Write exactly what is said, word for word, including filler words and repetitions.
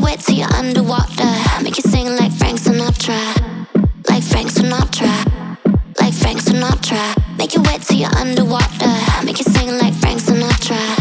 wet till you're underwater. Make you sing like Frank Sinatra. Like Frank Sinatra. Like Frank Sinatra. Make you wet till you're underwater. Make you sing like Frank Sinatra.